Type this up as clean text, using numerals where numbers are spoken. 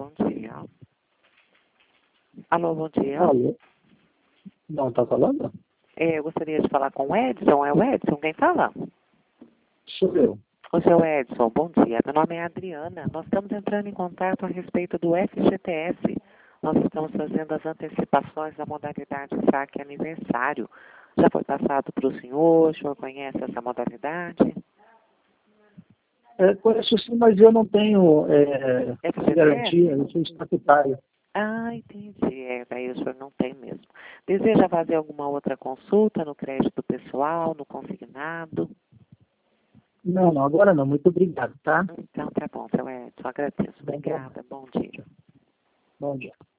bom dia. Alô, bom dia. Alô? Não, tá falando? Eu gostaria de falar com o Edson. É o Edson quem fala? Sou eu. O seu Edson, bom dia. Meu nome é Adriana. Nós estamos entrando em contato a respeito do FGTS. Nós estamos fazendo as antecipações da modalidade saque aniversário. Já foi passado para o senhor conhece essa modalidade? Conheço sim, mas eu não tenho FGTS? garantia, eu sou estatutário. Ah, entendi. Daí o senhor não tem mesmo. Deseja fazer alguma outra consulta no crédito pessoal, no consignado? Não, não, agora não. Muito obrigado, tá? Então tá bom, seu Edson. Agradeço. Bom trabalho. Obrigada. Bom dia. Bom dia.